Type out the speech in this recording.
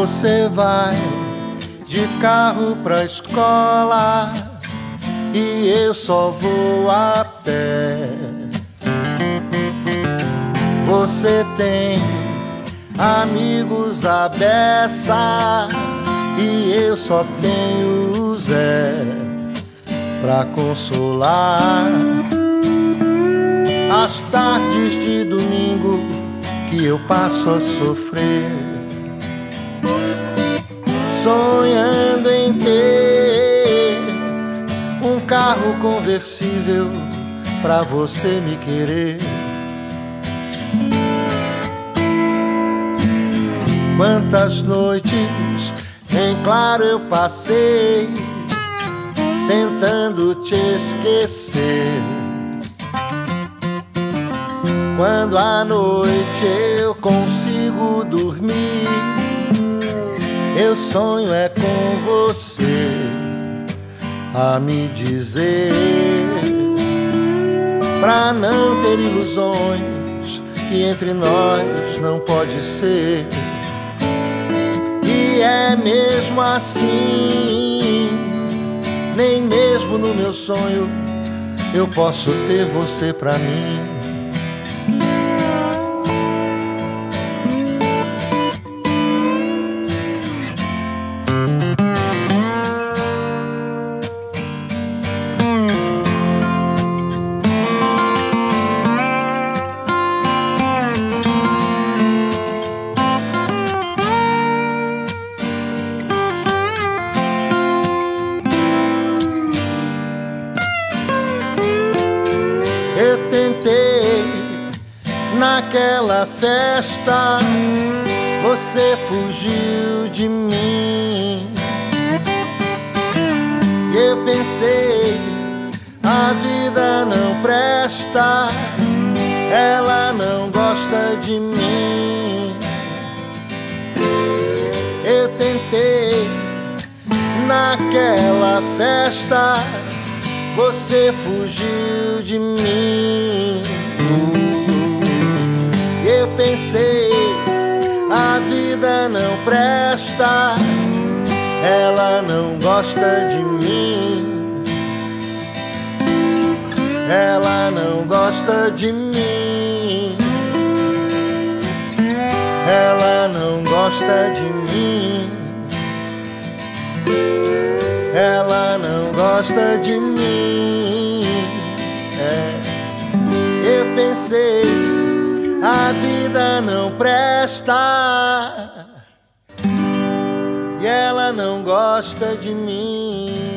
Você vai de carro pra escola e eu só vou a pé. Você tem amigos à beça e eu só tenho o Zé pra consolar. As tardes de domingo que eu passo a sofrer, sonhando em ter um carro conversível pra você me querer. Quantas noites em claro eu passei tentando te esquecer. Quando à noite eu consigo dormir, meu sonho é com você a me dizer, pra não ter ilusões, que entre nós não pode ser. E é mesmo assim, nem mesmo no meu sonho eu posso ter você pra mim. Eu tentei naquela festa, você fugiu de mim. Eu pensei, a vida não presta, ela não gosta de mim. Eu tentei naquela festa, você fugiu de mim. Eu pensei, a vida não presta, ela não gosta de mim. Ela não gosta de mim. Ela não gosta de mim. Ela não gosta de mim. Eu pensei, a vida não presta e ela não gosta de mim.